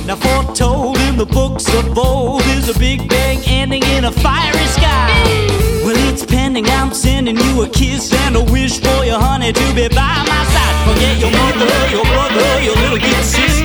Now foretold in the books of old is a big bang ending in a fiery sky. Well, it's pending, I'm sending you a kiss and a wish for your honey to be by my side. Forget your mother, your brother, your little kid sister.